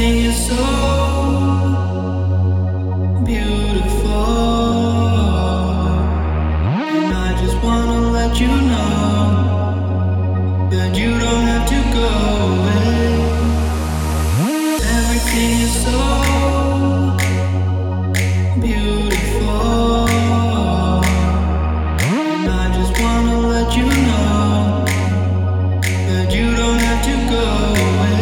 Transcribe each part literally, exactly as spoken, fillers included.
Everything is so beautiful, and I just wanna let you know that you don't have to go away. Everything is so beautiful, and I just wanna let you know that you don't have to go away.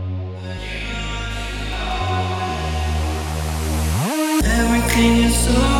Everything is so